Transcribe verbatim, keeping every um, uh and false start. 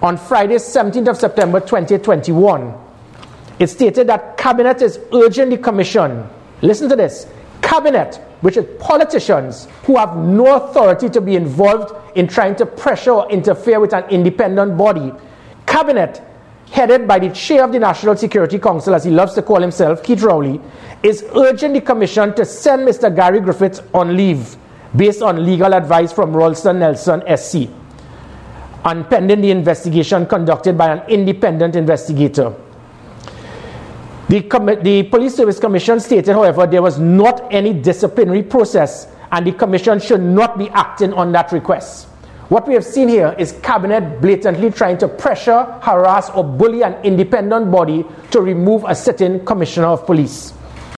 on Friday, seventeenth of September twenty twenty-one. It stated that Cabinet is urging the Commission, listen to this, Cabinet, which is politicians who have no authority to be involved in trying to pressure or interfere with an independent body. Cabinet, headed by the chair of the National Security Council, as he loves to call himself, Keith Rowley, is urging the Commission to send Mister Gary Griffiths on leave based on legal advice from Ralston Nelson S C and pending the investigation conducted by an independent investigator. The, Com- the Police Service Commission stated, however, there was not any disciplinary process and the Commission should not be acting on that request. What we have seen here is Cabinet blatantly trying to pressure, harass or bully an independent body to remove a sitting Commissioner of Police.